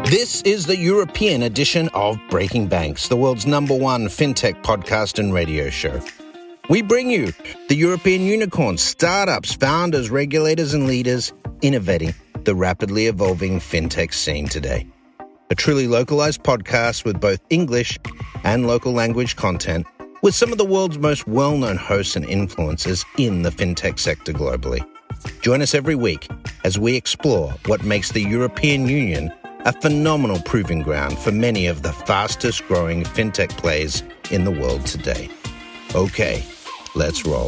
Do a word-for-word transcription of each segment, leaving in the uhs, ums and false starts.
This is the European edition of Breaking Banks, the world's number one fintech podcast and radio show. We bring you the European unicorns, startups, founders, regulators, and leaders innovating the rapidly evolving fintech scene today. A truly localized podcast with both English and local language content, with some of the world's most well-known hosts and influencers in the fintech sector globally. Join us every week as we explore what makes the European Union a phenomenal proving ground for many of the fastest growing fintech plays in the world today. Okay, let's roll.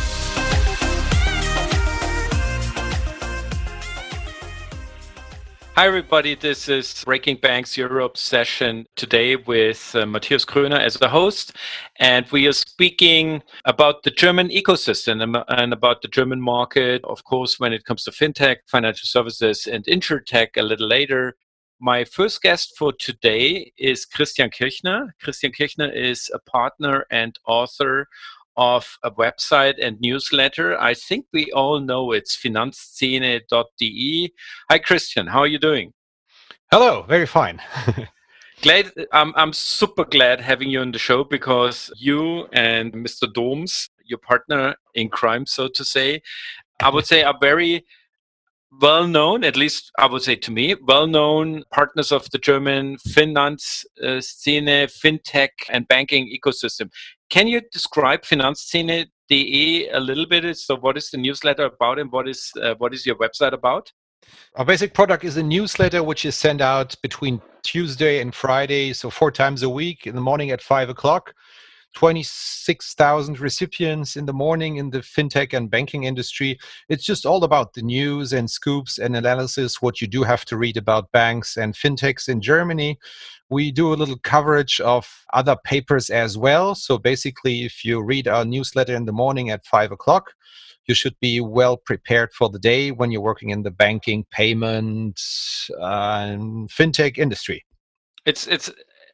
Hi everybody, this is Breaking Banks Europe session today with uh, Matthias Kröner as the host, and we are speaking about the German ecosystem and, and about the German market, of course, when it comes to fintech, financial services, and insurtech a little later. My first guest for today is Christian Kirchner. Christian Kirchner is a partner and author of a website and newsletter. I think we all know it's finanzszene dot de. Hi, Christian. How are you doing? Hello. Very fine. Glad. I'm, I'm super glad having you on the show because you and Mister Doms, your partner in crime, so to say, I would say are very well-known, at least I would say to me, well-known partners of the German Finanzszene, fintech, and banking ecosystem. Can you describe finanzszene dot de a little bit? So what is the newsletter about and what is uh, what is your website about? Our basic product is a newsletter which is sent out between Tuesday and Friday, so four times a week in the morning at five o'clock. twenty-six thousand recipients in the morning in the fintech and banking industry. It's just all about the news and scoops and analysis, what you do have to read about banks and fintechs in Germany. We do a little coverage of other papers as well. So basically, if you read our newsletter in the morning at five o'clock, you should be well prepared for the day when you're working in the banking, payment, uh, and fintech industry. It's it's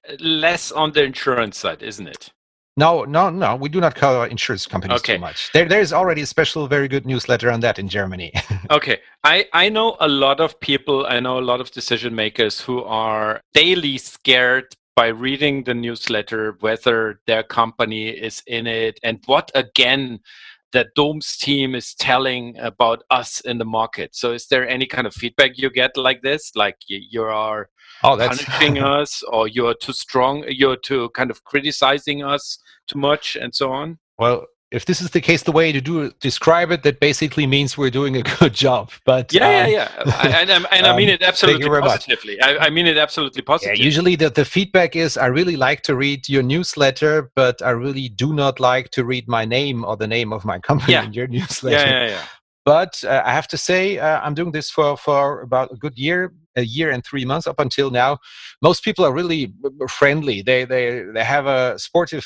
less on the insurance side, isn't it? No, no, no. We do not cover insurance companies okay. too much. There, there is already a special, very good newsletter on that in Germany. Okay. I, I know a lot of people, I know a lot of decision makers who are daily scared by reading the newsletter, whether their company is in it and what, again, the Doms team is telling about us in the market. So is there any kind of feedback you get like this? Like you, you are oh, that's... punishing us, or you're too strong, you're too kind of criticizing us too much and so on? Well, if this is the case, the way to do describe it, that basically means we're doing a good job. But yeah, um, yeah, yeah. I, and, and I mean it absolutely positively. I, I mean it absolutely positively. Yeah, usually the, the feedback is, I really like to read your newsletter, but I really do not like to read my name or the name of my company yeah. in your newsletter. Yeah, yeah, yeah. But uh, I have to say, uh, I'm doing this for, for about a good year, a year and three months up until now. Most people are really friendly. They they they have a sportive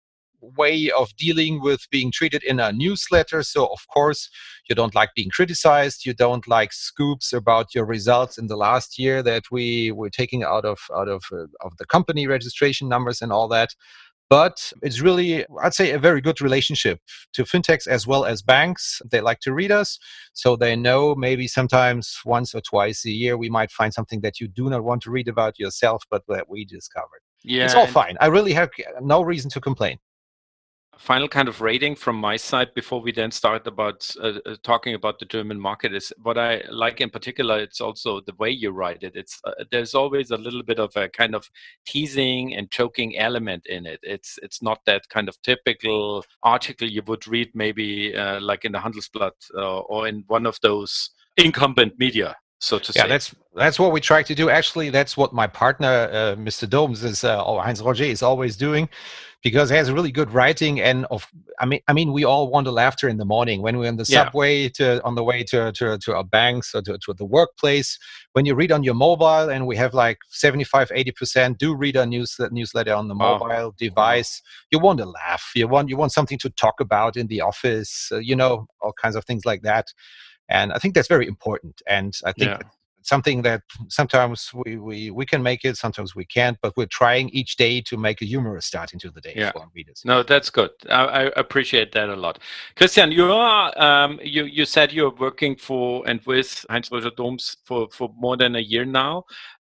way of dealing with being treated in a newsletter. So, of course, you don't like being criticized. You don't like scoops about your results in the last year that we were taking out of out of uh, of the company registration numbers and all that. But it's really, I'd say, a very good relationship to fintechs as well as banks. They like to read us, so they know maybe sometimes once or twice a year we might find something that you do not want to read about yourself, but that we discovered. Yeah, it's all fine. I really have no reason to complain. Final kind of rating from my side before we then start about uh, uh, talking about the German market is what I like in particular. It's also the way you write it. It's uh, there's always a little bit of a kind of teasing and joking element in it. It's it's not that kind of typical article you would read maybe uh, like in the Handelsblatt uh, or in one of those incumbent media, so to yeah, say. that's that's what we try to do. Actually, that's what my partner, uh, Mister Doms, is uh, or Heinz Roger is always doing. Because it has really good writing, and of I mean, I mean, we all want the laughter in the morning when we're in the yeah. subway, to on the way to to, to our banks or to, to the workplace. When you read on your mobile, and we have like seventy-five, eighty percent do read our news newsletter on the mobile wow. device. Wow. You want to laugh. You want you want something to talk about in the office. Uh, you know, all kinds of things like that. And I think that's very important. And I think. Yeah. Something that sometimes we, we, we can make it, sometimes we can't, but we're trying each day to make a humorous start into the day yeah. for our readers. No, that's good. I, I appreciate that a lot. Christian, you are um, you you said you're working for and with Heinz Roger Doms for, for more than a year now.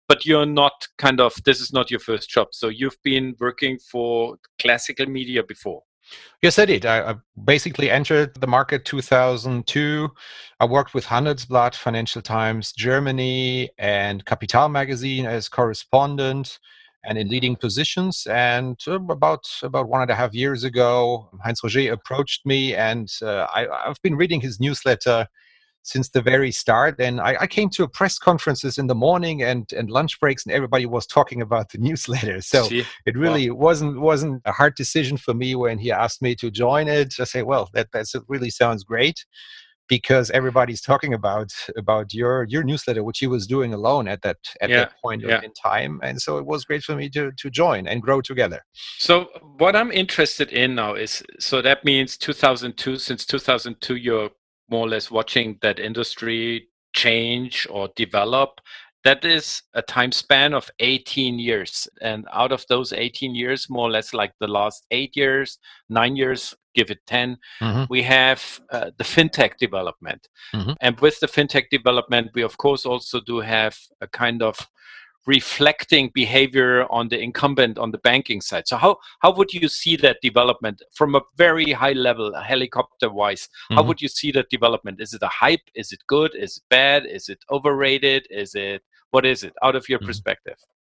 but you're not kind of, this is not your first job. So you've been working for classical media before. Yes, I did. I, I basically entered the market two thousand two. I worked with Handelsblatt, Financial Times, Germany, and Capital magazine as correspondent and in leading positions. And uh, about about one and a half years ago, Heinz Roger approached me, and uh, I, I've been reading his newsletter since the very start. And I, I came to a press conferences in the morning and, and lunch breaks, and everybody was talking about the newsletter. So See? it really Wow. wasn't wasn't a hard decision for me when he asked me to join it. I say, well, that that's, it really sounds great, because everybody's talking about about your your newsletter, which he was doing alone at that at Yeah, that point yeah. in time. And so it was great for me to to join and grow together. So what I'm interested in now is, so that means two thousand two, since two thousand two, you're more or less watching that industry change or develop. That is a time span of eighteen years. And out of those eighteen years, more or less like the last eight years, nine years, give it ten, Mm-hmm. we have uh, the fintech development. Mm-hmm. And with the fintech development, we of course also do have a kind of reflecting behavior on the incumbent on the banking side. So how how would you see that development from a very high level, helicopter wise? How Mhm. would you see that development? Is it a hype? Is it good? Is it bad? Is it overrated? Is it, what is it out of your Mhm. perspective?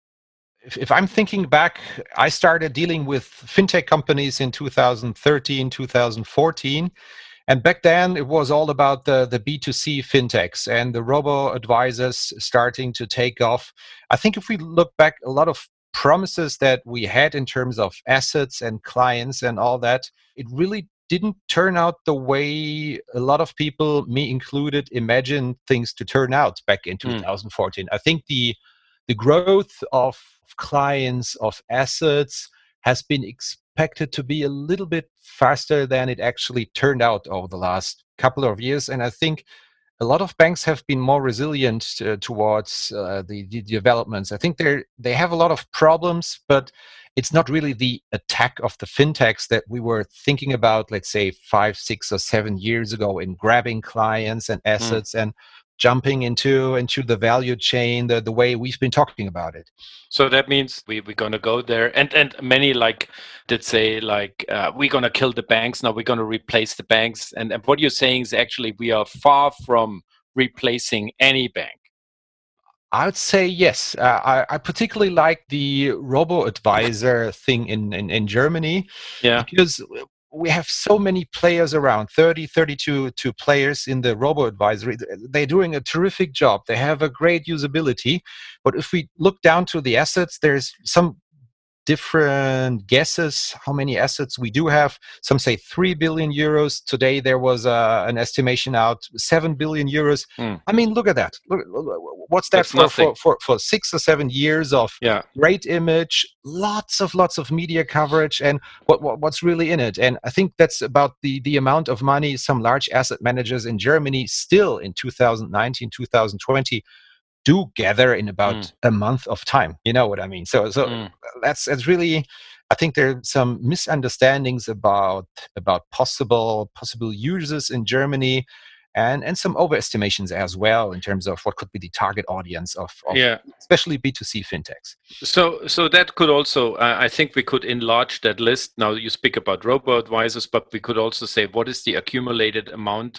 If, if I'm thinking back, I started dealing with fintech companies in two thousand thirteen, two thousand fourteen. And back then, it was all about the, the B two C fintechs and the robo-advisors starting to take off. I think if we look back, a lot of promises that we had in terms of assets and clients and all that, it really didn't turn out the way a lot of people, me included, imagined things to turn out back in Mm. two thousand fourteen. I think the the growth of clients, of assets, has been expected to be a little bit faster than it actually turned out over the last couple of years. And I think a lot of banks have been more resilient uh, towards uh, the, the developments. I think they they have a lot of problems, but it's not really the attack of the fintechs that we were thinking about, let's say, five, six, or seven years ago, in grabbing clients and assets and jumping into into the value chain the, the way we've been talking about it. So that means we, we're going to go there. And and many like did say like, uh, we're going to kill the banks. Now we're going to replace the banks. And, and what you're saying is actually we are far from replacing any bank. I would say yes. Uh, I, I particularly like the robo-advisor thing in, in, in Germany, Yeah. because we have so many players around, thirty, thirty-two two players in the robo-advisory. They're doing a terrific job. They have a great usability. But if we look down to the assets, there's some different guesses how many assets we do have. Some say three billion euros. Today there was uh, an estimation out, seven billion euros. Mm. I mean, look at that. Look, what's that That's for, nothing. for, for, for six or seven years of Yeah. great image, lots of lots of media coverage, and what, what what's really in it? And I think that's about the, the amount of money some large asset managers in Germany still in two thousand nineteen, two thousand twenty do gather in about Mm. a month of time. You know what I mean? So so Mm. that's that's really, I think there are some misunderstandings about about possible possible users in Germany, and and some overestimations as well in terms of what could be the target audience of, of Yeah. especially B two C fintechs. So, so that could also, uh, I think we could enlarge that list. Now you speak about robo-advisors, but we could also say, what is the accumulated amount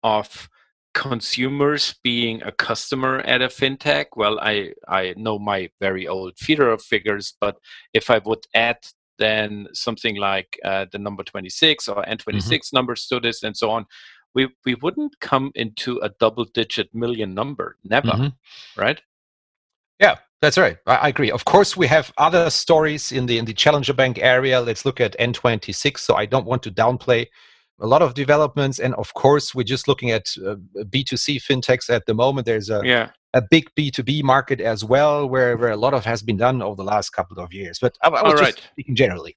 of consumers being a customer at a fintech? Well, I, I know my very old Federer figures, but if I would add then something like uh, the number twenty-six or N twenty-six numbers to this and so on, we, we wouldn't come into a double-digit million number. Never, Mhm. right? Yeah, that's right. I, I agree. Of course, we have other stories in the in the challenger bank area. Let's look at N twenty-six. So I don't want to downplay a lot of developments, and of course, we're just looking at uh, B two C fintechs at the moment. There's a Yeah. a big B two B market as well, where where a lot of has been done over the last couple of years. But I, I was All just right. speaking generally.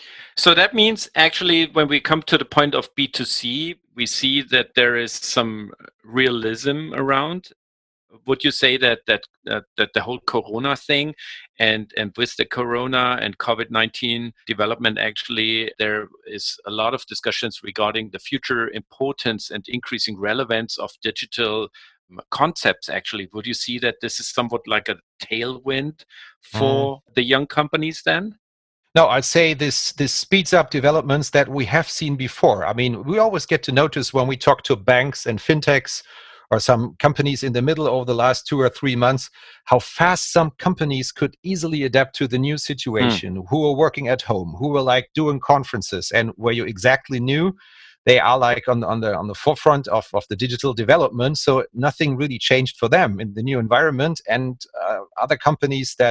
So that means actually when we come to the point of B two C, we see that there is some realism around. Would you say that that uh, that the whole Corona thing, and and with the Corona and COVID nineteen development, actually there is a lot of discussions regarding the future importance and increasing relevance of digital concepts, actually. Would you see that this is somewhat like a tailwind for mm. the young companies then? No, I'd say this this speeds up developments that we have seen before. I mean, we always get to notice when we talk to banks and fintechs or some companies in the middle over the last two or three months, how fast some companies could easily adapt to the new situation, mm. who are working at home, who were like doing conferences, and where you exactly knew they are like on, on the on the forefront of, of the digital development. So nothing really changed for them in the new environment. And uh, other companies that,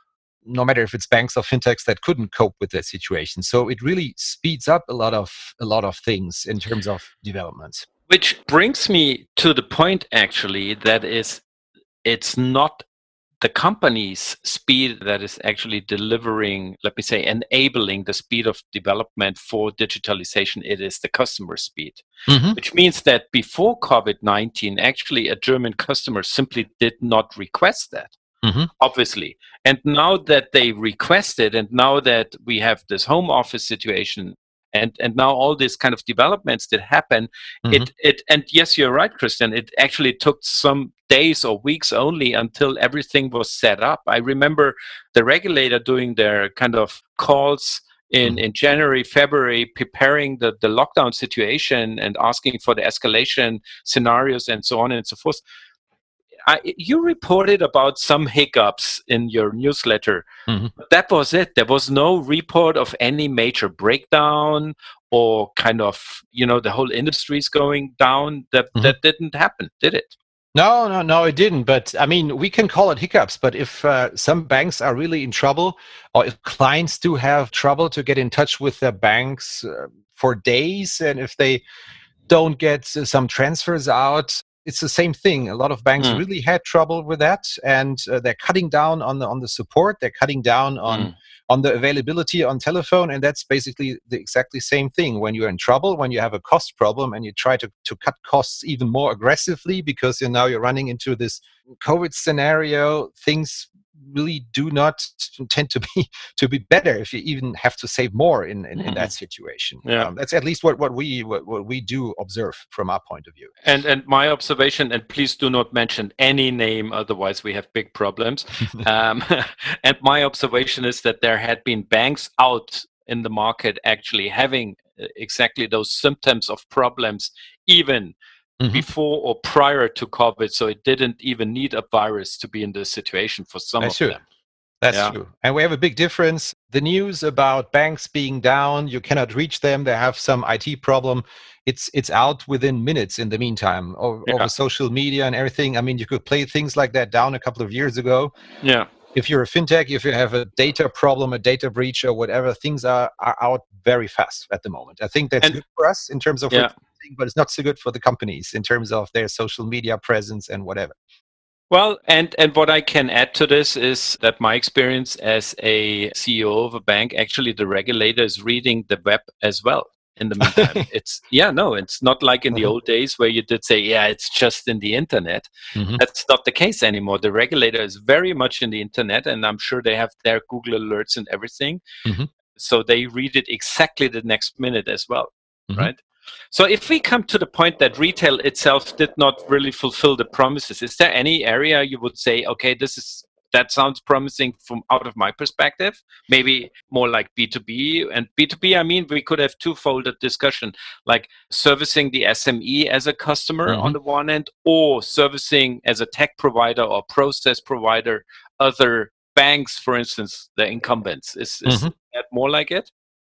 no matter if it's banks or fintechs, that couldn't cope with that situation. So it really speeds up a lot of a lot of things in terms of developments. Which brings me to the point, actually, that is, it's not the company's speed that is actually delivering, let me say, enabling the speed of development for digitalization. It is the customer speed, mm-hmm. which means that before COVID nineteen, actually a German customer simply did not request that. Mm-hmm. Obviously. And now that they requested, and now that we have this home office situation, and and now all these kind of developments that happen, mm-hmm. it it and yes, you're right, Christian, it actually took some days or weeks only until everything was set up. I remember the regulator doing their kind of calls in, mm-hmm. in January, February, preparing the, the lockdown situation and asking for the escalation scenarios and so on and so forth. I, you reported about some hiccups in your newsletter. Mm-hmm. But that was it. There was no report of any major breakdown or kind of, you know, the whole industry is going down. That mm-hmm. that didn't happen, did it? No, no, no, it didn't. But I mean, we can call it hiccups. But if uh, some banks are really in trouble, or if clients do have trouble to get in touch with their banks uh, for days, and if they don't get uh, some transfers out, it's the same thing. A lot of banks mm. really had trouble with that, and uh, they're cutting down on the on the support. They're cutting down on mm. on the availability on telephone, and that's basically the exactly same thing. When you're in trouble, when you have a cost problem, and you try to, to cut costs even more aggressively because you're now you're running into this COVID scenario, things really do not tend to be to be better if you even have to save more in, in, mm. in that situation. Yeah. Um, that's at least what, what we what, what we do observe from our point of view. And and my observation, and please do not mention any name, otherwise we have big problems. um, and my observation is that there had been banks out in the market actually having exactly those symptoms of problems even Mm-hmm. before or prior to COVID, so it didn't even need a virus to be in this situation for some That's of true. them. That's yeah. true. And we have a big difference. The news about banks being down, you cannot reach them, they have some I T problem, it's it's out within minutes in the meantime, over, yeah. over social media and everything. I mean, you could play things like that down a couple of years ago. Yeah. If you're a fintech, if you have a data problem, a data breach or whatever, things are, are out very fast at the moment. I think that's and, good for us in terms of yeah. but it's not so good for the companies in terms of their social media presence and whatever. Well, and, and what I can add to this is that my experience as a C E O of a bank, actually the regulator is reading the web as well. In the meantime, it's yeah, no, it's not like in the old days where you did say, yeah, it's just in the internet. Mm-hmm. That's not the case anymore. The regulator is very much in the internet, and I'm sure they have their Google alerts and everything. Mm-hmm. So they read it exactly the next minute as well, mm-hmm. right? So if we come to the point that retail itself did not really fulfill the promises, is there any area you would say, okay, this is that sounds promising from out of my perspective, maybe more like B two B? And B two B, I mean, we could have two-folded discussion, like servicing the S M E as a customer mm-hmm. on the one end, or servicing as a tech provider or process provider, other banks, for instance, the incumbents. Is, is mm-hmm. that more like it?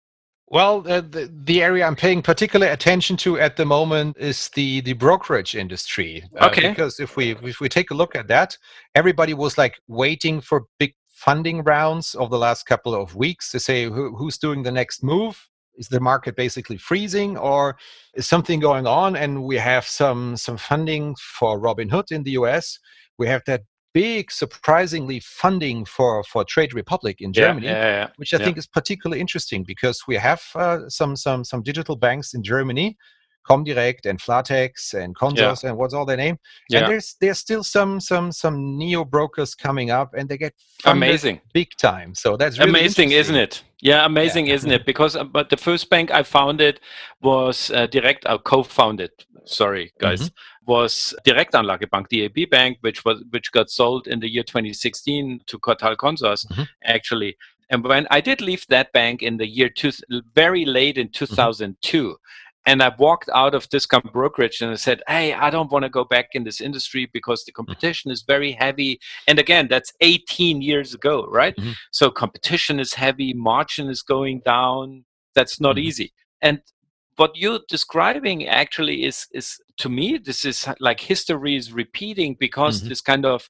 Well, uh, the, the area I'm paying particular attention to at the moment is the, the brokerage industry. Uh, okay. Because if we if we take a look at that, everybody was like waiting for big funding rounds over the last couple of weeks to say who, who's doing the next move. Is the market basically freezing, or is something going on? And we have some some funding for Robinhood in the U S. We have that big, surprisingly, funding for, for Trade Republic in Germany, yeah, yeah, yeah. which I yeah. think is particularly interesting because we have uh, some some some digital banks in Germany Comdirect and Flatex and Consos Yeah. and what's all their name. Yeah. And there's there's still some some some neo brokers coming up, and they get funded Amazing. big time. So that's really amazing, isn't interesting. it? Yeah, amazing, isn't it? Because uh, but the first bank I founded was uh, Direct, uh, co-founded. Sorry, guys, was Direktanlagebank, D A B Bank, which was which got sold in the year twenty sixteen to Cortal Consors, Mhm. actually. And when I did leave that bank in the year two, very late in two thousand two, and I walked out of discount brokerage and I said, hey, I don't want to go back in this industry because the competition is very heavy. And again, that's eighteen years ago, right? Mhm. So competition is heavy, margin is going down. That's not Mhm. easy. And what you're describing actually is, is to me, this is like history is repeating because Mhm. this kind of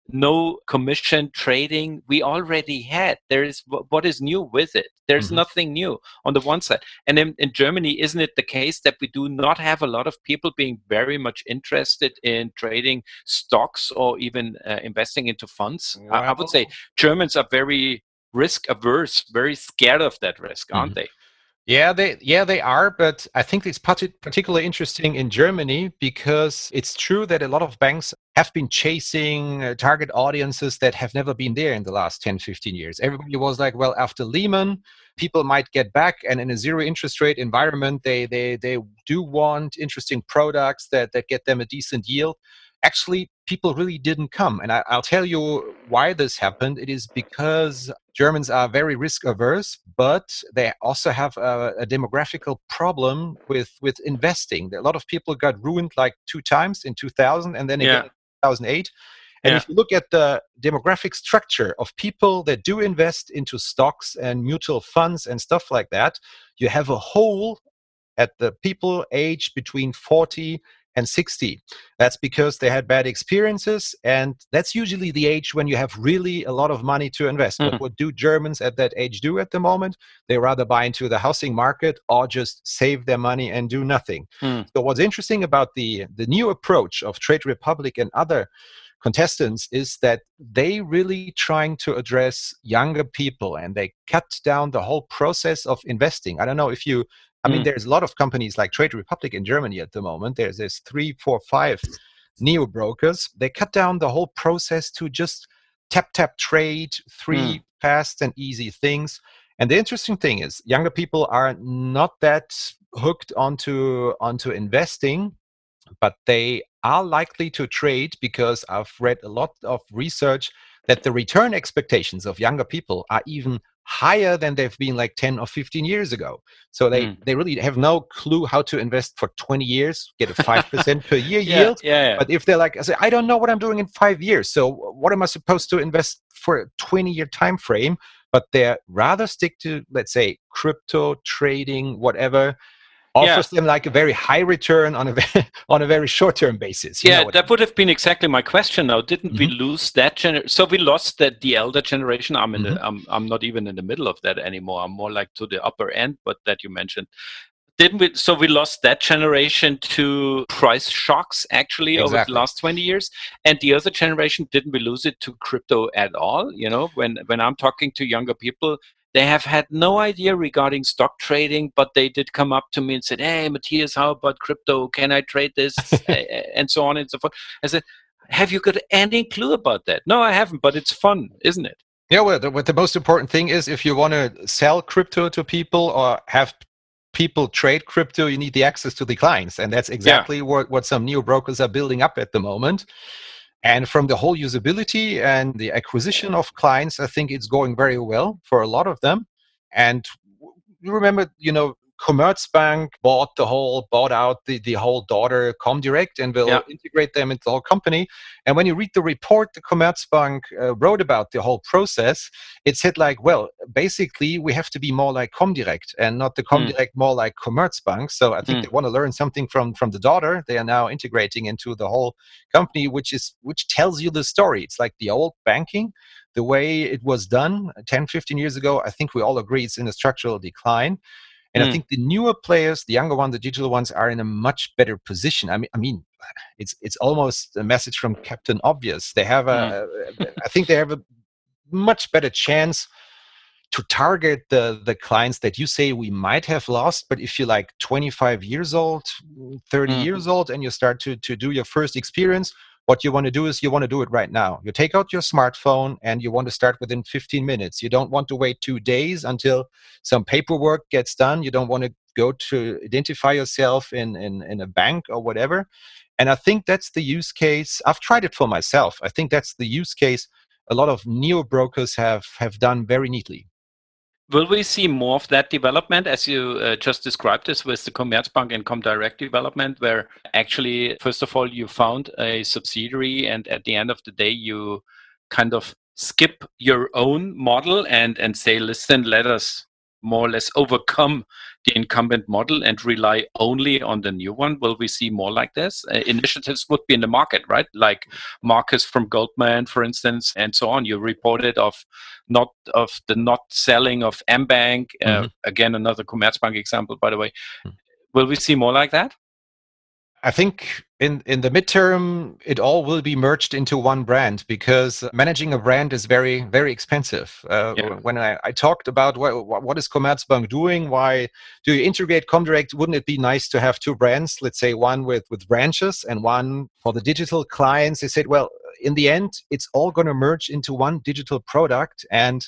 no commission trading we already had. There is what is new with it. There's Mhm. nothing new on the one side. And in, in Germany, isn't it the case that we do not have a lot of people being very much interested in trading stocks or even uh, investing into funds? I, I would say Germans are very risk averse, very scared of that risk, aren't Mhm. they? Yeah, they yeah they are, but I think it's parti- particularly interesting in Germany because it's true that a lot of banks have been chasing uh, target audiences that have never been there in the last ten, fifteen years. Everybody was like, well, after Lehman, people might get back, and in a zero interest rate environment, they they they do want interesting products that that get them a decent yield. Actually, people really didn't come. And I, I'll tell you why this happened. It is because Germans are very risk averse, but they also have a, a demographical problem with, with investing. A lot of people got ruined like two times in two thousand and then again Yeah. in two thousand eight. And Yeah. if you look at the demographic structure of people that do invest into stocks and mutual funds and stuff like that, you have a hole at the people aged between forty and sixty. That's because they had bad experiences, and that's usually the age when you have really a lot of money to invest. Mm. But what do Germans at that age do at the moment? They rather buy into the housing market or just save their money and do nothing. Mm. So what's interesting about the, the new approach of Trade Republic and other contestants is that they really trying to address younger people, and they cut down the whole process of investing. I don't know if you I mean, Mm. there's a lot of companies like Trade Republic in Germany at the moment. There's there's three, four, five neo brokers. They cut down the whole process to just tap tap trade, three Mm. fast and easy things. And the interesting thing is, younger people are not that hooked onto onto investing, but they are likely to trade because I've read a lot of research that the return expectations of younger people are even higher than they've been like ten or fifteen years ago. So they, Mm. they really have no clue how to invest for twenty years, get a five percent per year Yeah, yield. yeah, yeah. But if they're like, I say, I don't know what I'm doing in five years. So what am I supposed to invest for a twenty year time frame? But they're rather stick to, let's say, crypto trading, whatever, offers them like a very high return on a very, on a very short term basis. You yeah, know what I that mean? would have been exactly my question. Now, didn't we Mhm. lose that gener? So we lost that the elder generation. I'm in Mhm. the, I'm I'm not even in the middle of that anymore. I'm more like to the upper end, but that you mentioned. Didn't we? So we lost that generation to price shocks actually over the Exactly. last twenty years, and the other generation, didn't we lose it to crypto at all? You know, when when I'm talking to younger people, they have had no idea regarding stock trading, but they did come up to me and said, "Hey, Matthias, how about crypto? Can I trade this?" and so on and so forth. I said, "Have you got any clue about that?" No, I haven't, but it's fun, isn't it? Yeah, well, the, what the most important thing is, if you want to sell crypto to people or have people trade crypto, you need the access to the clients. And that's exactly what, what some neo brokers are building up at the moment. And from the whole usability and the acquisition of clients, I think it's going very well for a lot of them. And you remember, you know, Commerzbank bought the whole, bought out the, the whole daughter Comdirect and will Yeah. integrate them into the whole company. And when you read the report the Commerzbank uh, wrote about the whole process, it said like, well, basically we have to be more like Comdirect and not the Comdirect more like Commerzbank. So I think Mm. they want to learn something from from the daughter. They are now integrating into the whole company, which is which tells you the story. It's like the old banking, the way it was done ten, fifteen years ago. I think we all agree it's in a structural decline. And I Mm. think the newer players, the younger ones, the digital ones, are in a much better position. I mean, I mean, it's it's almost a message from Captain Obvious. They have a, a I think they have a much better chance to target the the clients that you say we might have lost. But if you're like twenty-five years old, thirty Mm. years old, and you start to to do your first experience, what you want to do is you want to do it right now. You take out your smartphone and you want to start within fifteen minutes. You don't want to wait two days until some paperwork gets done. You don't want to go to identify yourself in, in, in a bank or whatever. And I think that's the use case. I've tried it for myself. I think that's the use case a lot of neo brokers have, have done very neatly. Will we see more of that development as you uh, just described this with the Commerzbank and Comdirect development, where actually, first of all, you found a subsidiary and at the end of the day, you kind of skip your own model and, and say, listen, let us more or less overcome the incumbent model and rely only on the new one? Will we see more like this? Uh, initiatives would be in the market, right? Like Marcus from Goldman, for instance, and so on. You reported of not of the not selling of mBank. Uh, mm-hmm. Again, another Commerzbank example, by the way. Mm-hmm. Will we see more like that? I think in, in the midterm, it all will be merged into one brand, because managing a brand is very, very expensive. Uh, yeah. When I, I talked about what, what is Commerzbank doing, why do you integrate Comdirect? Wouldn't it be nice to have two brands, let's say one with, with branches and one for the digital clients? They said, well, in the end, it's all going to merge into one digital product. And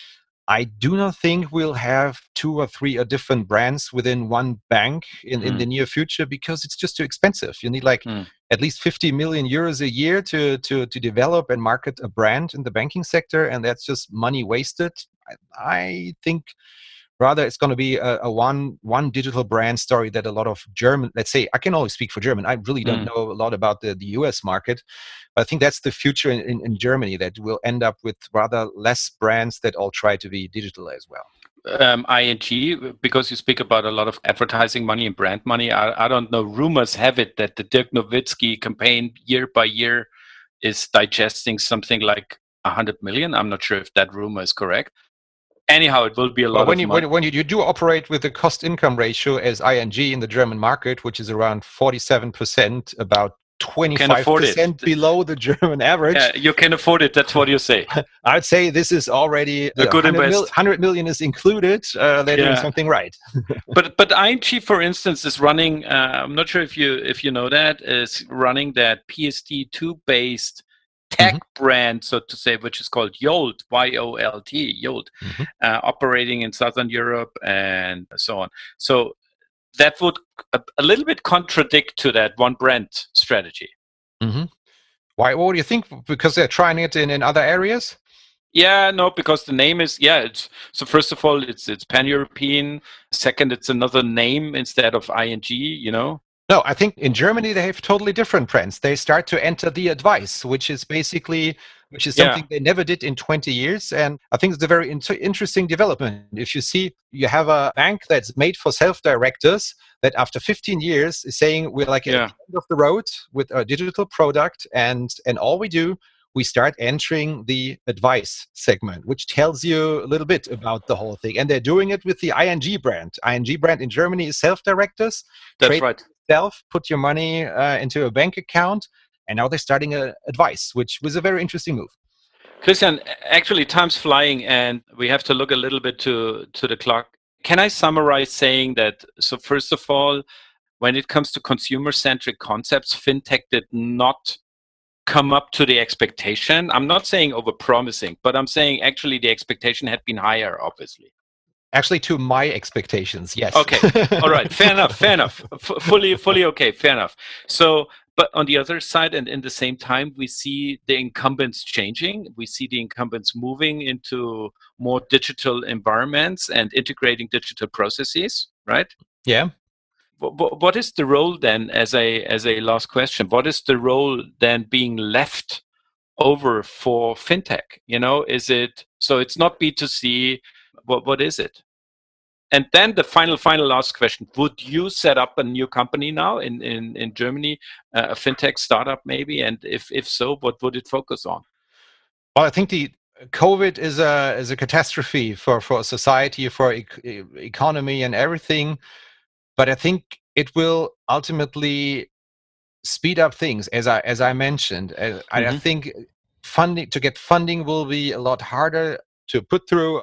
I do not think we'll have two or three or different brands within one bank in, mm. in the near future, because it's just too expensive. You need like mm. at least fifty million euros a year to, to, to develop and market a brand in the banking sector. And that's just money wasted. I, I think rather it's going to be a, a one one digital brand story that a lot of German, let's say, I can only speak for German. I really don't mm. know a lot about the, the U S market. But I think that's the future in, in, in Germany, that we'll end up with rather less brands that all try to be digital as well. Um, I N G, because you speak about a lot of advertising money and brand money, I, I don't know, rumors have it that the Dirk Nowitzki campaign year by year is digesting something like one hundred million. I'm not sure if that rumor is correct. Anyhow, it will be a lot well, when of you, money. When, when you, you do operate with the cost-income ratio as I N G in the German market, which is around forty-seven percent, about twenty-five percent below the German average. Yeah, you can afford it. That's what you say. I'd say this is already a good invest. Mil, one hundred million is included. Uh, they're yeah. doing something right. but but I N G, for instance, is running. Uh, I'm not sure if you if you know that, is running that P S D two based tech mm-hmm. brand, so to say, which is called Yolt, Y O L T, Yolt, mm-hmm. uh, operating in Southern Europe and so on. So that would a, a little bit contradict to that one brand strategy. Mm-hmm. Why? What do you think? Because they're trying it in, in other areas? Yeah, no, because the name is, yeah, it's, so first of all, it's it's pan-European. Second, it's another name instead of I N G, you know? No, I think in Germany they have totally different brands. They start to enter the advice, which is basically, which is something yeah. they never did in twenty years. And I think it's a very inter- interesting development. If you see, you have a bank that's made for self-directors that after fifteen years is saying we're like yeah. at the end of the road with a digital product, and, and all we do, we start entering the advice segment, which tells you a little bit about the whole thing. And they're doing it with the I N G brand. I N G brand in Germany is self-directors. That's right. Self, put your money uh, into a bank account, and now they're starting a advice, which was a very interesting move. Christian, actually, time's flying, and we have to look a little bit to to the clock. Can I summarize saying that? So, first of all, when it comes to consumer-centric concepts, fintech did not come up to the expectation. I'm not saying over-promising, but I'm saying actually the expectation had been higher, obviously. Actually, to my expectations, yes. Okay, all right, fair enough, fair enough. F- fully, fully okay, fair enough. So, but on the other side, and in the same time, we see the incumbents changing. We see the incumbents moving into more digital environments and integrating digital processes, right? Yeah. What, what is the role then, as a as a last question? What is the role then being left over for fintech? You know, is it so? It's not B two C. What what is it? And then the final, final last question. Would you set up a new company now in, in, in Germany, uh, a fintech startup maybe? And if, if so, what would it focus on? Well, I think the COVID is a is a catastrophe for, for society, for e- economy and everything. But I think it will ultimately speed up things, as I as I mentioned. Uh, mm-hmm. I think funding to get funding will be a lot harder to put through.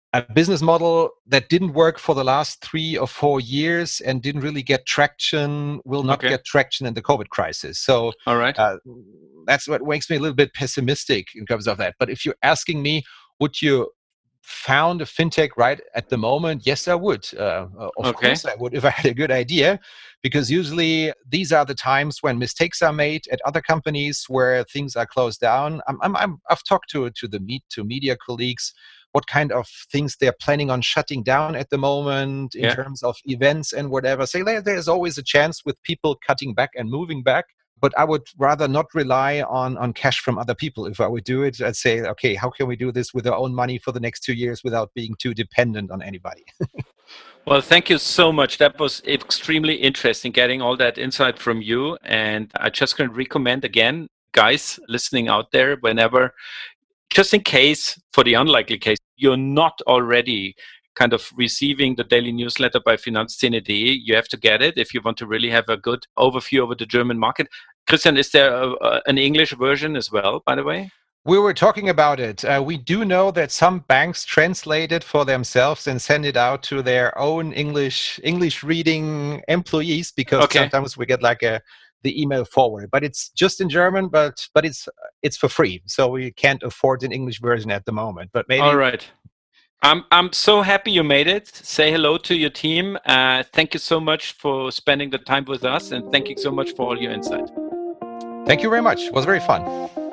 a business model that didn't work for the last three or four years and didn't really get traction will not Okay. get traction in the COVID crisis. So All right. uh, that's what makes me a little bit pessimistic in terms of that. But if you're asking me, would you found a fintech right at the moment? Yes, I would. Uh, of Okay. course, I would if I had a good idea, because usually these are the times when mistakes are made at other companies where things are closed down. I'm, I'm, I'm, I've talked to to the meet to media colleagues what kind of things they're planning on shutting down at the moment in Yeah. terms of events and whatever. Say there, there's always a chance with people cutting back and moving back. But I would rather not rely on, on cash from other people. If I would do it, I'd say, okay, how can we do this with our own money for the next two years without being too dependent on anybody? Well, thank you so much. That was extremely interesting getting all that insight from you. And I just can recommend again, guys listening out there, whenever, just in case, for the unlikely case, you're not already kind of receiving the daily newsletter by Finanzszene dot de, you have to get it if you want to really have a good overview over the German market. Christian, is there a, a, an English version as well, by the way? We were talking about it. Uh, we do know that some banks translate it for themselves and send it out to their own English English reading employees, because Okay. sometimes we get like a the email forward. But it's just in German, but but it's it's for free, so we can't afford an English version at the moment. But maybe. All right. I'm I'm so happy you made it. Say hello to your team. Uh, thank you so much for spending the time with us, and thank you so much for all your insight. Thank you very much. It was very fun.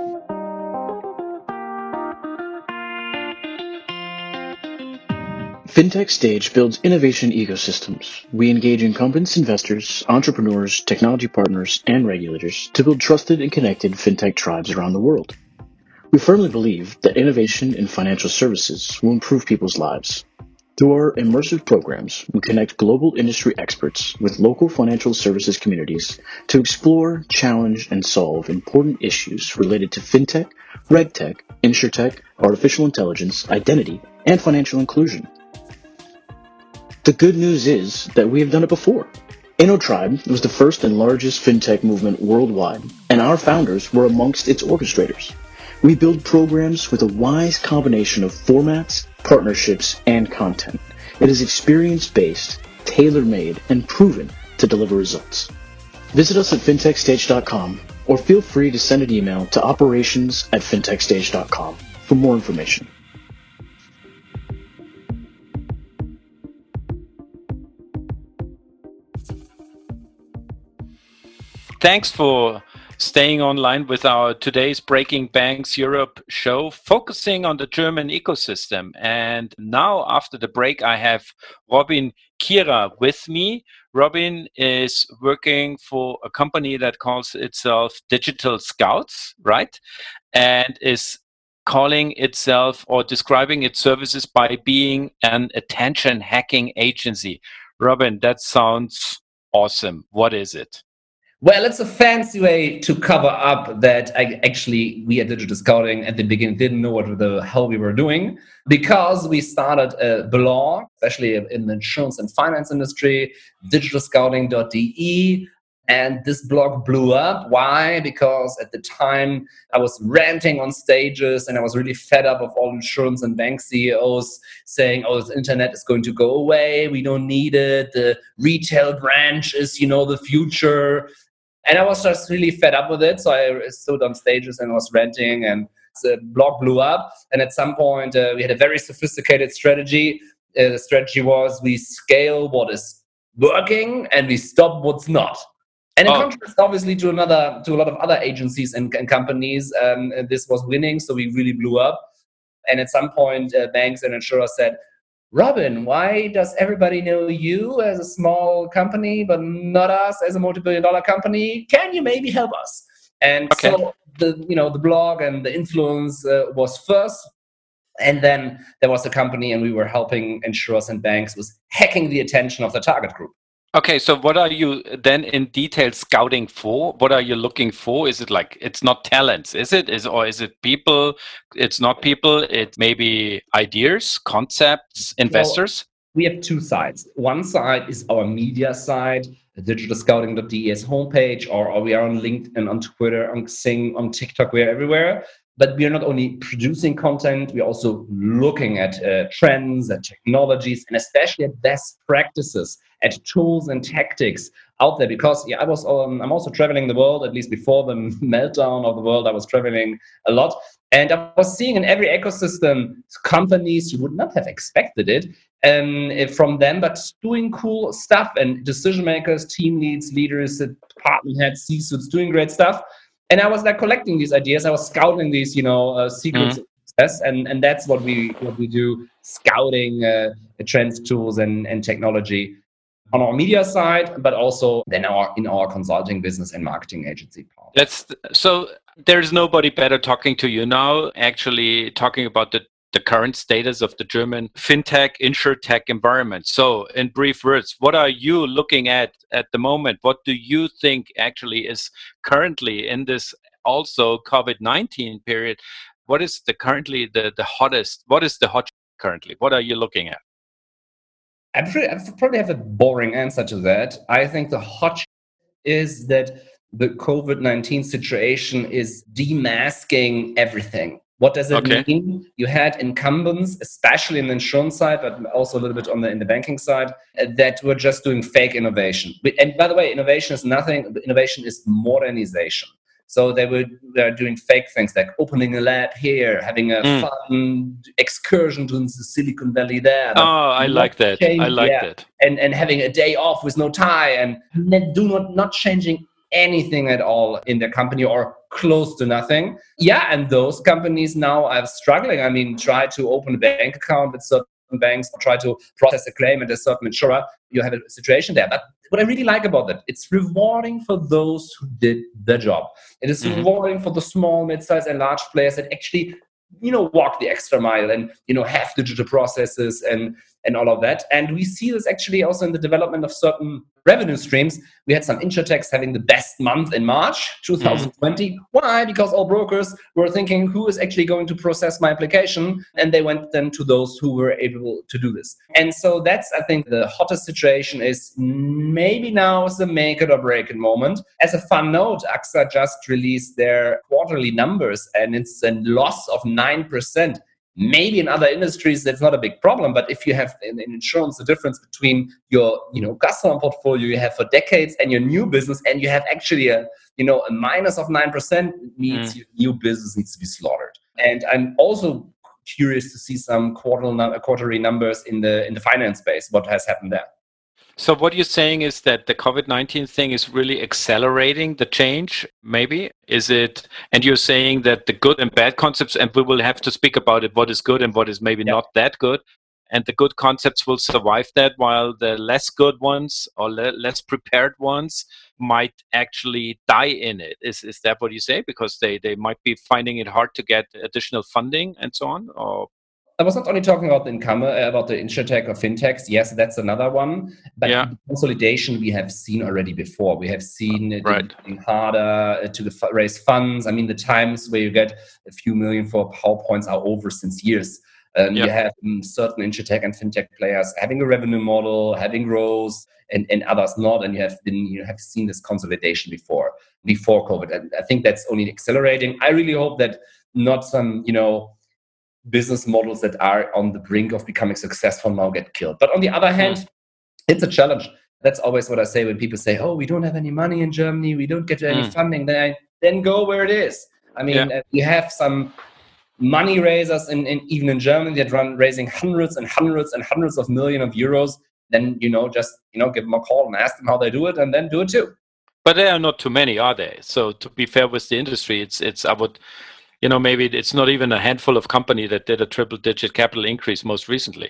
FinTech Stage builds innovation ecosystems. We engage incumbents, investors, entrepreneurs, technology partners, and regulators to build trusted and connected FinTech tribes around the world. We firmly believe that innovation in financial services will improve people's lives. Through our immersive programs, we connect global industry experts with local financial services communities to explore, challenge, and solve important issues related to FinTech, RegTech, InsurTech, artificial intelligence, identity, and financial inclusion. The good news is that we have done it before. InnoTribe was the first and largest FinTech movement worldwide, and our founders were amongst its orchestrators. We build programs with a wise combination of formats, partnerships, and content. It is experience-based, tailor-made, and proven to deliver results. Visit us at fintech stage dot com or feel free to send an email to operations at fintech stage dot com for more information. Thanks for staying online with our today's Breaking Banks Europe show, focusing on the German ecosystem. And now, after the break, I have Robin Kira with me. Robin is working for a company that calls itself Digital Scouts, right? And is calling itself or describing its services by being an attention hacking agency. Robin, that sounds awesome. What is it? Well, it's a fancy way to cover up that I, actually we at Digital Scouting at the beginning didn't know what the hell we were doing, because we started a blog, especially in the insurance and finance industry, digital scouting dot de, and this blog blew up. Why? Because at the time I was ranting on stages and I was really fed up of all insurance and bank C E Os saying, oh, the internet is going to go away, we don't need it, the retail branch is, you know, the future. And I was just really fed up with it. So I stood on stages and was ranting, and the blog blew up. And at some point, uh, we had a very sophisticated strategy. Uh, the strategy was we scale what is working and we stop what's not. And in Oh. contrast, obviously, to another to a lot of other agencies and, and companies, um, this was winning. So we really blew up. And at some point, uh, banks and insurers said, Robin, why does everybody know you as a small company, but not us as a multi-billion dollar company? Can you maybe help us? And Okay. so the you know the blog and the influence uh, was first, and then there was a company, and we were helping insurers and banks with hacking the attention of the target group. Okay, so what are you then in detail scouting for? What are you looking for? Is it like, it's not talents, is it? Is or is it people? It's not people, it's maybe ideas, concepts, investors? Well, we have two sides. One side is our media side, digital scouting dot de's homepage, or, or we are on LinkedIn, on Twitter, on Xing, on TikTok, we're everywhere. But we are not only producing content, we're also looking at uh, trends, at technologies, and especially at best practices, at tools and tactics out there. Because yeah, I was um, I'm also traveling the world, at least before the meltdown of the world, I was traveling a lot. And I was seeing in every ecosystem companies you would not have expected it um, from them, but doing cool stuff, and decision makers, team leads, leaders, department heads, C-suites doing great stuff. And I was like collecting these ideas. I was scouting these, you know, uh, secrets mm-hmm. of success, and and that's what we what we do: scouting uh, trends, tools, and and technology on our media side, but also then our in our consulting business and marketing agency part. That's so. There's nobody better talking to you now. Actually, talking about the the current status of the German fintech, insurtech environment. So, in brief words, what are you looking at at the moment? What do you think actually is currently in this also COVID nineteen period? What is the currently the, the hottest? What is the hot currently? What are you looking at? I probably have a boring answer to that. I think the hot is that the COVID nineteen situation is demasking everything. What does it okay. mean? You had incumbents, especially in the insurance side, but also a little bit on the in the banking side, uh, that were just doing fake innovation. And by the way, innovation is nothing. Innovation is modernization. So they were they're doing fake things like opening a lab here, having a mm. fun excursion to the Silicon Valley there. Oh, I like that. Change, I like yeah, that. And and having a day off with no tie, and do not not changing anything at all in their company or close to nothing. Yeah, and those companies now are struggling. I mean, try to open a bank account with certain banks, try to process a claim at a certain insurer. You have a situation there. But what I really like about that, it's rewarding for those who did the job. It is mm-hmm. rewarding for the small, mid-sized, and large players that actually, you know, walk the extra mile and, you know, have digital processes and and all of that. And we see this actually also in the development of certain revenue streams. We had some insurtechs having the best month in March twenty twenty. Mm. Why? Because all brokers were thinking, who is actually going to process my application? And they went then to those who were able to do this. And so that's, I think, the hottest situation is maybe now is the make it or break it moment. As a fun note, A X A just released their quarterly numbers, and it's a loss of nine percent. Maybe in other industries that's not a big problem, but if you have in, in insurance the difference between your you know customer portfolio you have for decades and your new business, and you have actually a you know a minus of nine percent, means mm. your new business needs to be slaughtered. And I'm also curious to see some quarterly quarterly numbers in the in the finance space. What has happened there? So what you're saying is that the COVID nineteen thing is really accelerating the change, maybe? Is it, and you're saying that the good and bad concepts, and we will have to speak about it, what is good and what is maybe yeah. not that good, and the good concepts will survive that, while the less good ones or le- less prepared ones might actually die in it. Is is that what you say? Because they, they might be finding it hard to get additional funding and so on? Or I was not only talking about the income, uh, about the insurtech or fintechs. Yes, that's another one. But yeah. consolidation we have seen already before. We have seen it right. getting harder to raise funds. I mean, the times where you get a few million for PowerPoints are over since years. Um, yep. You have um, certain insurtech and fintech players having a revenue model, having growth, and, and others not. And you have been, you have seen this consolidation before, before COVID. And I think that's only accelerating. I really hope that not some, you know, business models that are on the brink of becoming successful now get killed. But on the other hand, mm. it's a challenge. That's always what I say when people say, oh, we don't have any money in Germany, we don't get any mm. funding, then, I, then go where it is. I mean, yeah. you have some money raisers in, in even in Germany that run raising hundreds and hundreds and hundreds of millions of euros. Then, you know, just, you know, give them a call and ask them how they do it, and then do it too. But there are not too many, are there? So to be fair with the industry, it's, it's, I would, you know, maybe it's not even a handful of companies that did a triple-digit capital increase most recently.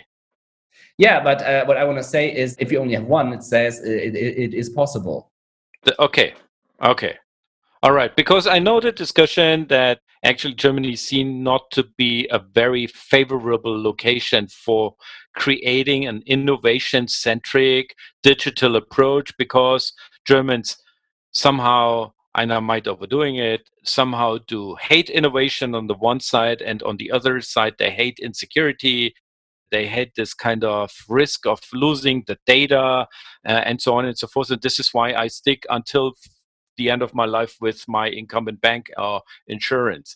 Yeah, but uh, what I want to say is, if you only have one, it says it, it, it is possible. The, okay, okay, all right. Because I know the discussion that actually Germany is seen not to be a very favorable location for creating an innovation-centric digital approach, because Germans somehow, and I might overdoing it, somehow do hate innovation on the one side, and on the other side, they hate insecurity. They hate this kind of risk of losing the data uh, and so on and so forth. And this is why I stick until the end of my life with my incumbent bank or insurance.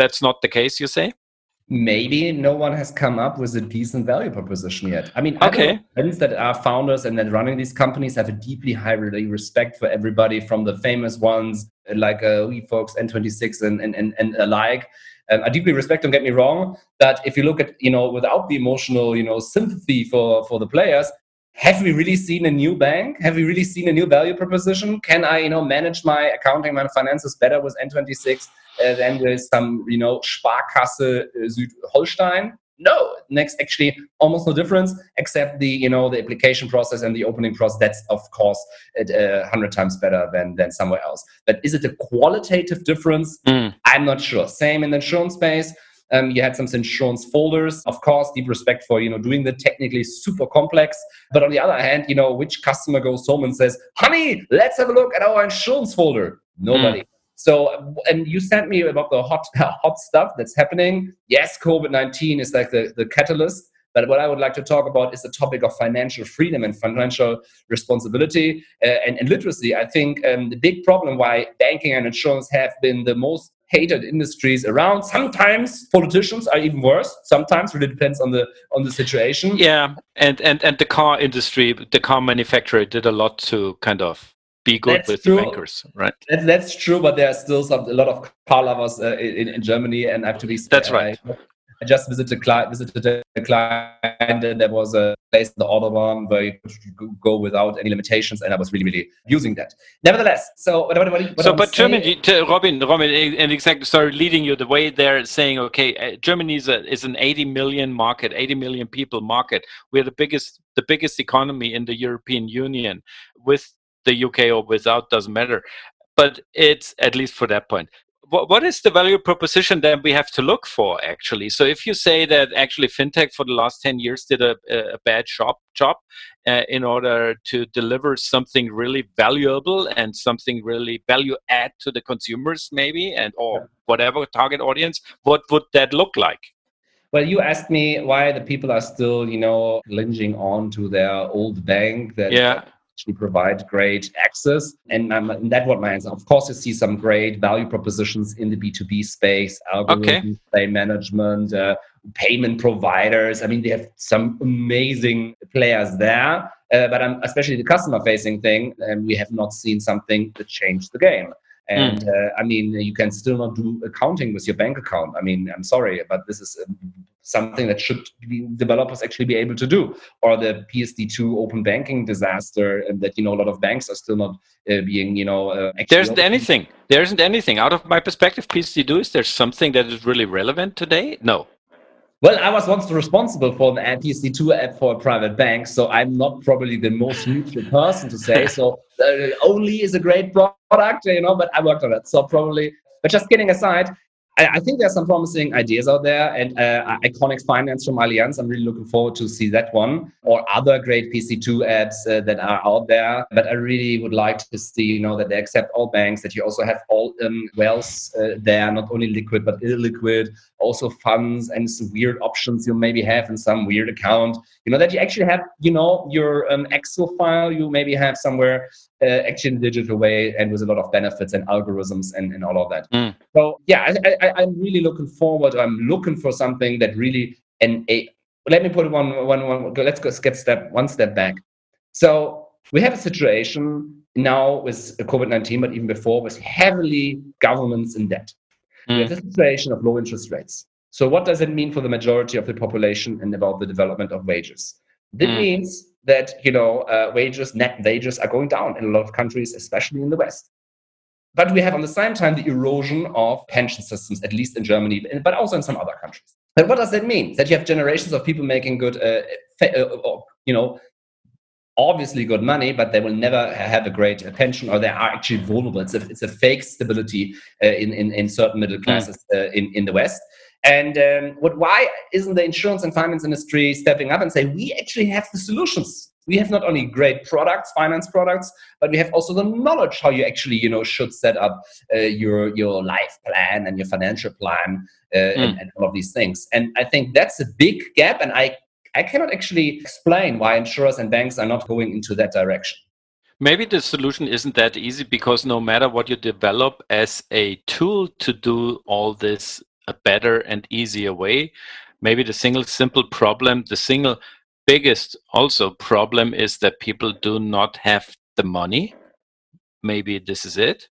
that's not the case, you say? Maybe no one has come up with a decent value proposition yet. I mean, okay. friends that are founders and then running these companies have a deeply high respect for everybody, from the famous ones like uh, WeFox, N twenty-six, and and and, and alike. Um, I deeply respect, don't get me wrong, that if you look at, you know, without the emotional, you know, sympathy for for the players, have we really seen a new bank? Have we really seen a new value proposition? Can I, you know, manage my accounting, my finances better with N twenty-six uh, than with some, you know, Sparkasse uh, Südholstein? No, next actually almost no difference, except the, you know, the application process and the opening process. That's of course a uh, hundred times better than than somewhere else. But is it a qualitative difference? Mm. I'm not sure. Same in the insurance space. Um, you had some insurance folders, of course, deep respect for, you know, doing the technically super complex. But on the other hand, you know, which customer goes home and says, honey, let's have a look at our insurance folder? Nobody. Mm. So, and you sent me about the hot hot stuff that's happening. Yes, COVID nineteen is like the, the catalyst. But what I would like to talk about is the topic of financial freedom and financial responsibility uh, and, and literacy. I think um, the big problem why banking and insurance have been the most hated industries around. Sometimes politicians are even worse. Sometimes really depends on the on the situation. Yeah, and and and the car industry, the car manufacturer did a lot to kind of be good that's with true. The bankers, right? That, that's true, but there are still some, a lot of car lovers uh, in, in Germany, and I have to be. That's right. I, I just visited a client, visited a client, and there was a place in the Autobahn where you could go without any limitations, and I was really, really using that. Nevertheless, so what, what, what, what so, but Germany, to Robin, Robin, and exactly, sorry, leading you the way there, saying, okay, uh, Germany is a is an eighty million market, eighty million people market. We're the biggest, the biggest economy in the European Union, with the U K or without, doesn't matter. But it's at least for that point. What is the value proposition that we have to look for, actually? So if you say that actually fintech for the last ten years did a, a bad job, job uh, in order to deliver something really valuable and something really value add to the consumers, maybe, and or whatever target audience, what would that look like? Well, you asked me why the people are still, you know, linging on to their old bank that yeah. actually provide great access. And, um, and that's what my answer. Of course, you see some great value propositions in the B two B space, algorithms, okay. play management, uh, payment providers. I mean, they have some amazing players there, uh, but um, especially the customer-facing thing, and we have not seen something that changed the game. And uh, I mean, you can still not do accounting with your bank account. I mean, I'm sorry, but this is um, something that should be developers actually be able to do. Or the P S D two open banking disaster, and that, you know, a lot of banks are still not uh, being, you know, uh, there isn't anything. There isn't anything. Out of my perspective, P S D two, is there something that is really relevant today? No. Well, I was once responsible for the P S D two app for a private bank, so I'm not probably the most neutral person to say. So uh, Only is a great product, you know, but I worked on it. So probably, but just kidding aside, I, I think there's some promising ideas out there. And uh, Iconic Finance from Allianz, I'm really looking forward to see that one, or other great P S D two apps uh, that are out there. But I really would like to see, you know, that they accept all banks, that you also have all um, wealth uh, there, not only liquid, but illiquid, also funds and some weird options you maybe have in some weird account, you know, that you actually have, you know, your um, Excel file you maybe have somewhere uh, actually in a digital way, and with a lot of benefits and algorithms and, and all of that. Mm. So yeah, I, I, I'm really looking forward. I'm looking for something that really, and a, let me put one, one, one, let's go get step, one step back. So we have a situation now with COVID nineteen, but even before, with heavily governments in debt. Mm. We have a situation of low interest rates. So what does it mean for the majority of the population and about the development of wages? That mm. means that, you know, uh, wages, net wages are going down in a lot of countries, especially in the West. But we have on the same time the erosion of pension systems, at least in Germany, but also in some other countries. And what does that mean? That you have generations of people making good, uh, uh, you know, obviously good money, but they will never have a great pension, or they are actually vulnerable. It's a, it's a fake stability uh, in, in, in certain middle classes uh, in, in the West. And um, what? Why isn't the insurance and finance industry stepping up and say, we actually have the solutions? We have not only great products, finance products, but we have also the knowledge how you actually, you know, should set up uh, your your life plan and your financial plan uh, mm. and, and all of these things. And I think that's a big gap, and I I cannot actually explain why insurers and banks are not going into that direction. Maybe the solution isn't that easy, because no matter what you develop as a tool to do all this a better and easier way. Maybe the single simple problem, the single biggest also problem is that people do not have the money. Maybe this is it.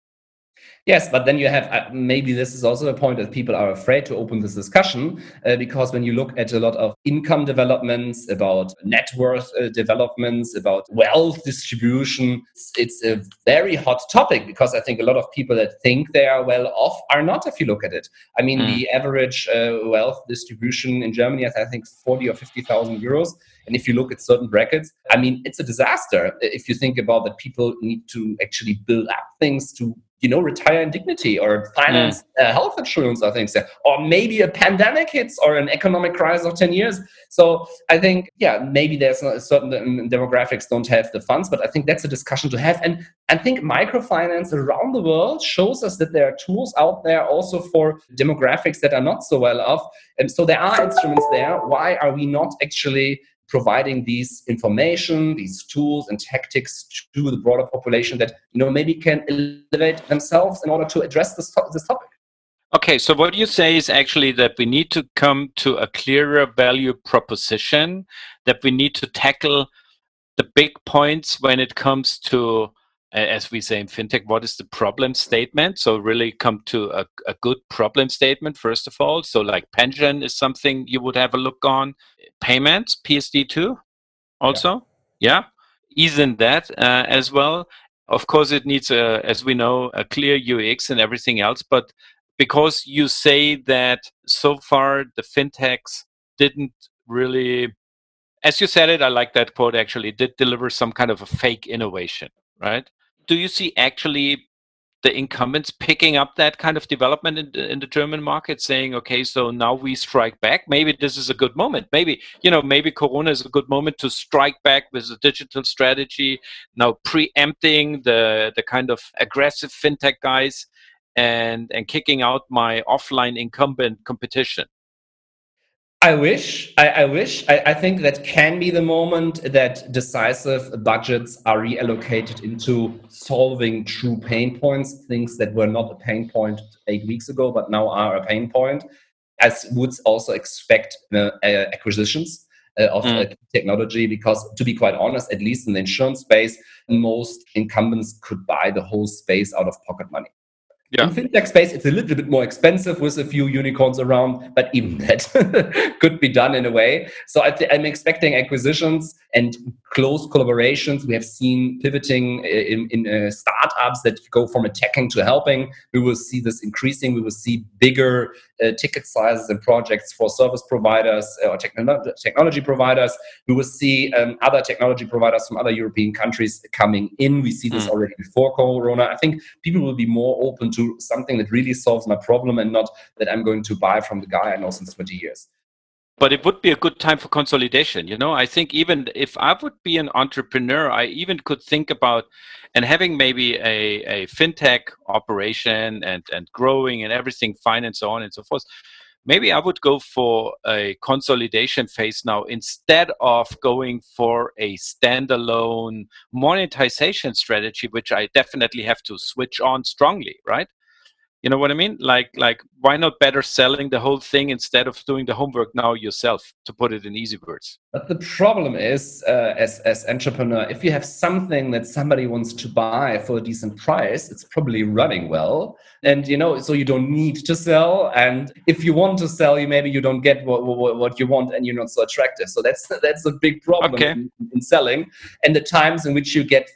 Yes, but then you have, uh, maybe this is also a point that people are afraid to open this discussion, uh, because when you look at a lot of income developments, about net worth uh, developments, about wealth distribution, it's, it's a very hot topic, because I think a lot of people that think they are well off are not, if you look at it. I mean, mm. the average uh, wealth distribution in Germany is, I think, forty or fifty thousand euros. And if you look at certain brackets, I mean, it's a disaster. If you think about that, people need to actually build up things to, you know, retire in dignity, or finance mm. uh, health insurance or things, or maybe a pandemic hits or an economic crisis of ten years. So I think, yeah, maybe there's a certain demographics don't have the funds, but I think that's a discussion to have. And I think microfinance around the world shows us that there are tools out there also for demographics that are not so well off. And so there are instruments there. Why are we not actually providing these information, these tools and tactics to the broader population that, you know, maybe can elevate themselves in order to address this, to- this topic? Okay, so what you say is actually that we need to come to a clearer value proposition, that we need to tackle the big points when it comes to, as we say in fintech, what is the problem statement? So really come to a, a good problem statement, first of all. So like pension is something you would have a look on. Payments, P S D two also. Yeah. yeah. Isn't that uh, as well? Of course, it needs, a, as we know, a clear U X and everything else. But because you say that so far the fintechs didn't really, as you said it, I like that quote actually, did deliver some kind of a fake innovation, right? Do you see actually the incumbents picking up that kind of development in the, in the German market, saying, okay, so now we strike back? Maybe this is a good moment. Maybe, you know, maybe Corona is a good moment to strike back with a digital strategy, now preempting the, the kind of aggressive fintech guys and, and kicking out my offline incumbent competition. I wish, I, I wish, I, I think that can be the moment that decisive budgets are reallocated into solving true pain points, things that were not a pain point eight weeks ago, but now are a pain point, as would also expect uh, uh, acquisitions uh, of mm. uh, technology, because to be quite honest, at least in the insurance space, most incumbents could buy the whole space out of pocket money. Yeah. In fintech space, it's a little bit more expensive with a few unicorns around, but even that could be done in a way. So I th- I'm expecting acquisitions and close collaborations. We have seen pivoting in, in uh, startups that go from attacking to helping. We will see this increasing. We will see bigger uh, ticket sizes and projects for service providers or techno- technology providers. We will see um, other technology providers from other European countries coming in. We see this mm. already before Corona. I think people will be more open to something that really solves my problem and not that I'm going to buy from the guy I know since twenty years. But it would be a good time for consolidation. You know, I think even if I would be an entrepreneur, I even could think about and having maybe a, a fintech operation and, and growing and everything fine and so on and so forth. Maybe I would go for a consolidation phase now instead of going for a standalone monetization strategy, which I definitely have to switch on strongly, right? You know what I mean? Like, like, why not better selling the whole thing instead of doing the homework now yourself, to put it in easy words? But the problem is, uh, as as entrepreneur, if you have something that somebody wants to buy for a decent price, it's probably running well, and you know, so you don't need to sell. And if you want to sell, you maybe you don't get what what, what you want, and you're not so attractive. So that's that's a big problem okay. in, in selling. And the times in which you get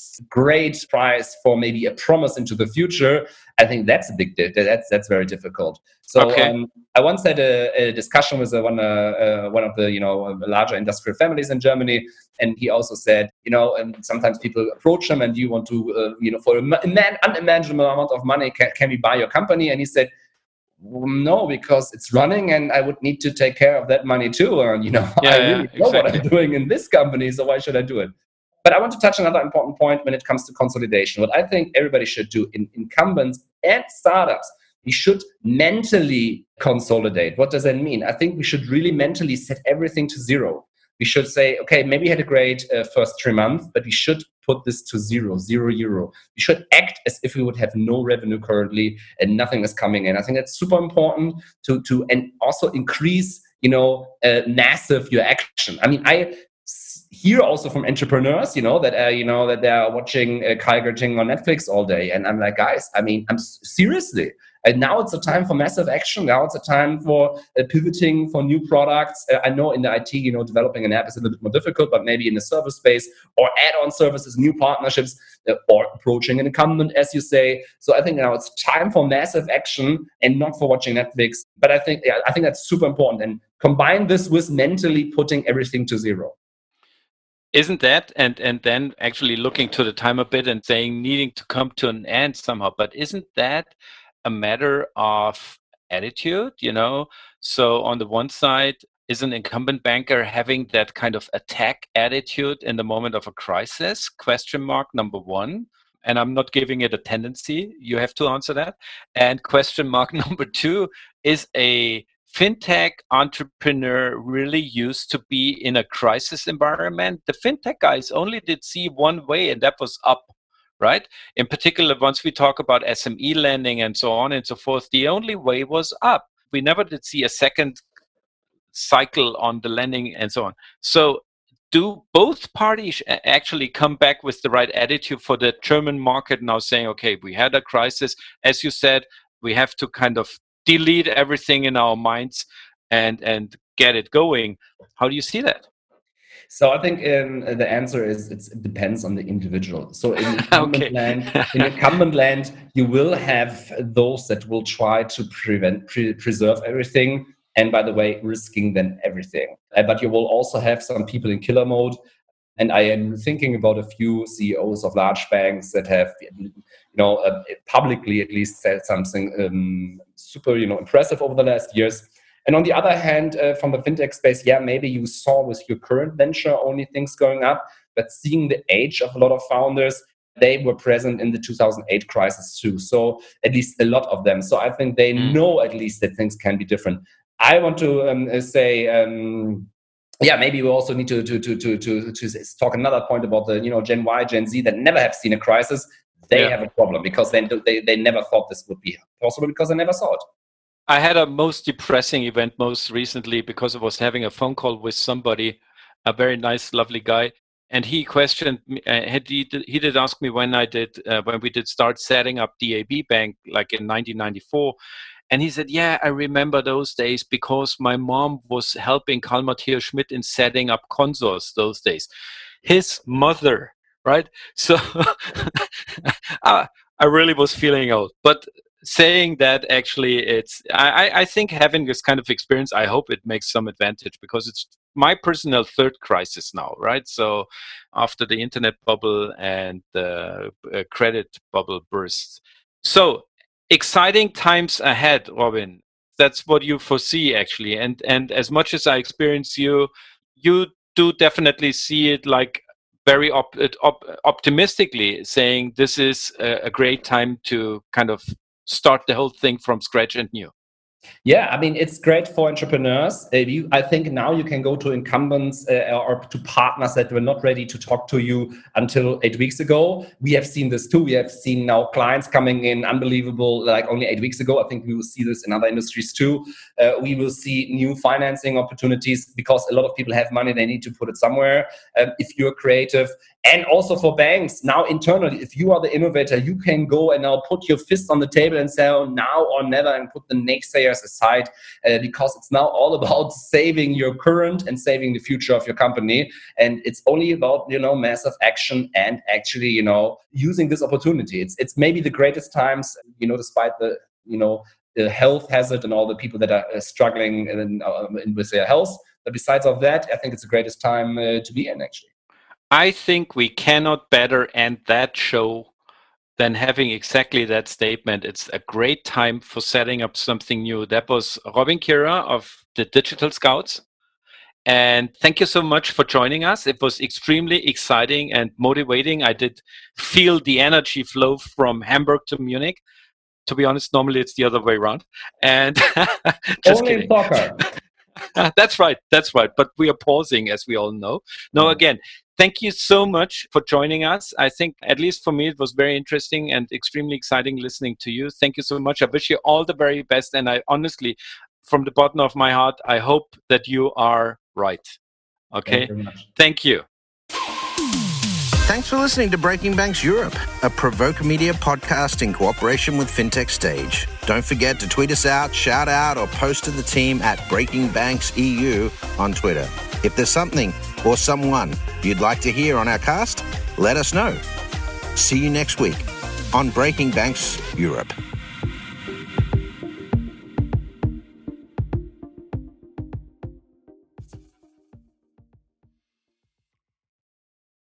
great price for maybe a promise into the future, I think that's a big that's that's very difficult. So okay. um, I once had a, a discussion with a, one uh, uh, one of the you know larger industrial families in Germany, and he also said, you know, and sometimes people approach him and you want to uh, you know for an unimaginable amount of money can, can we buy your company? And he said, no, because it's running and I would need to take care of that money too. And you know, yeah, I really yeah, know exactly. what I'm doing in this company, so why should I do it? But I want to touch another important point when it comes to consolidation. What I think everybody should do in incumbents and startups, we should mentally consolidate. What does that mean? I think we should really mentally set everything to zero. We should say, okay, maybe we had a great uh, first three months, but we should put this to zero, zero euro. We should act as if we would have no revenue currently and nothing is coming in. I think that's super important to, to and also increase, you know, uh, massive your action. I mean, I hear also from entrepreneurs, you know, that, uh, you know, that they're watching uh, Kyle Gerting on Netflix all day. And I'm like, guys, I mean, I'm seriously, and now it's a time for massive action. Now it's a time for uh, pivoting for new products. Uh, I know in the I T, you know, developing an app is a little bit more difficult, but maybe in the service space or add-on services, new partnerships, uh, or approaching an incumbent, as you say. So I think now it's time for massive action and not for watching Netflix. But I think, yeah, I think that's super important. And combine this with mentally putting everything to zero. Isn't that, and and then actually looking to the time a bit and saying needing to come to an end somehow, but isn't that a matter of attitude, you know? So on the one side, is an incumbent banker having that kind of attack attitude in the moment of a crisis? Question mark number one. And I'm not giving it a tendency. You have to answer that. And question mark number two, is a fintech entrepreneur really used to be in a crisis environment? The fintech guys only did see one way, and that was up. Right? In particular, once we talk about S M E lending and so on and so forth, the only way was up. We never did see a second cycle on the lending and so on. So do both parties actually come back with the right attitude for the German market now, saying, okay, we had a crisis. As you said, we have to kind of delete everything in our minds and, and get it going. How do you see that? So I think um, the answer is it's, it depends on the individual. So in incumbent, okay. land, in incumbent land, you will have those that will try to prevent, pre- preserve everything. And by the way, risking then everything. Uh, but you will also have some people in killer mode. And I am thinking about a few C E Os of large banks that have, you know, uh, publicly at least said something um, super, you know, impressive over the last years. And on the other hand, uh, from the fintech space, yeah, maybe you saw with your current venture only things going up, but seeing the age of a lot of founders, they were present in the two thousand eight crisis too. So at least a lot of them. So I think they mm. know at least that things can be different. I want to um, say, um, yeah, maybe we also need to, to, to, to, to, to talk another point about the, you know, Gen Y, Gen Z that never have seen a crisis. They yeah. have a problem because they, they, they never thought this would be possible because they never saw it. I had a most depressing event most recently because I was having a phone call with somebody, a very nice, lovely guy, and he questioned me. Uh, he did, he did ask me when I did uh, when we did start setting up D A B Bank, like in nineteen ninety-four, and he said, "Yeah, I remember those days because my mom was helping Karl Matthias Schmidt in setting up Consors those days." His mother, right? So I, I really was feeling old, but. Saying that actually it's I, I think having this kind of experience, I hope it makes some advantage because it's my personal third crisis now, right? So after the internet bubble and the uh, credit bubble burst. So exciting times ahead, Robin. That's what you foresee actually. And and as much as I experience you, you do definitely see it like very op- op- optimistically saying this is a, a great time to kind of start the whole thing from scratch and new. Yeah, I mean, it's great for entrepreneurs. Uh, you, I think now you can go to incumbents uh, or to partners that were not ready to talk to you until eight weeks ago. We have seen this too. We have seen now clients coming in unbelievable, like only eight weeks ago. I think we will see this in other industries too. Uh, we will see new financing opportunities because a lot of people have money. They need to put it somewhere. Um, if you're creative. And also for banks, now internally, if you are the innovator, you can go and now put your fist on the table and say, oh, now or never, and put the naysayers aside, uh, because it's now all about saving your current and saving the future of your company. And it's only about, you know, massive action and actually, you know, using this opportunity. It's it's maybe the greatest times, you know, despite the, you know, the health hazard and all the people that are uh, struggling in, uh, in, with their health. But besides of that, I think it's the greatest time uh, to be in, actually. I think we cannot better end that show than having exactly that statement. It's a great time for setting up something new. That was Robin Kira of the Digital Scouts. And thank you so much for joining us. It was extremely exciting and motivating. I did feel the energy flow from Hamburg to Munich. To be honest, normally it's the other way around. And just Only kidding. in soccer. That's right. That's right. But we are pausing, as we all know. No, again, thank you so much for joining us. I think, at least for me, it was very interesting and extremely exciting listening to you. Thank you so much. I wish you all the very best. And I honestly, from the bottom of my heart, I hope that you are right. Okay. Thank you very much. Thank you. Thanks for listening to Breaking Banks Europe, a Provoke Media podcast in cooperation with FinTech Stage. Don't forget to tweet us out, shout out, or post to the team at Breaking Banks E U on Twitter. If there's something or someone you'd like to hear on our cast, let us know. See you next week on Breaking Banks Europe.